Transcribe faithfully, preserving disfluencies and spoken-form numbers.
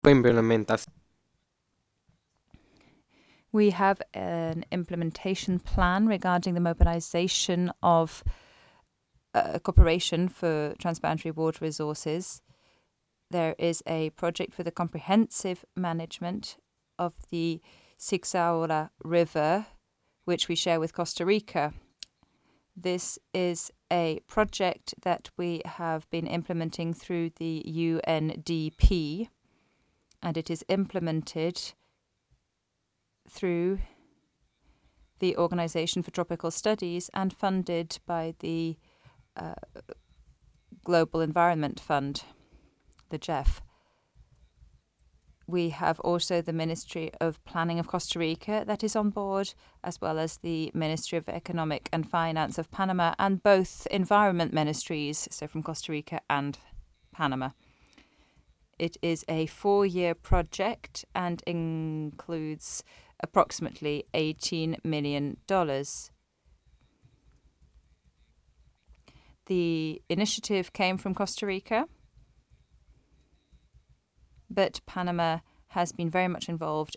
implementación. We have an implementation plan regarding the mobilization of a cooperation for transboundary water resources. There is a project for the comprehensive management of the Sixaola River, which we share with Costa Rica. This is a project that we have been implementing through the U N D P, and it is implemented through the Organization for Tropical Studies and funded by the uh, Global Environment Fund, the G E F. We have also the Ministry of Planning of Costa Rica that is on board, as well as the Ministry of Economic and Finance of Panama, and both environment ministries, so from Costa Rica and Panama. It is a four-year project and includes approximately eighteen million dollars. The initiative came from Costa Rica, but Panama has been very much involved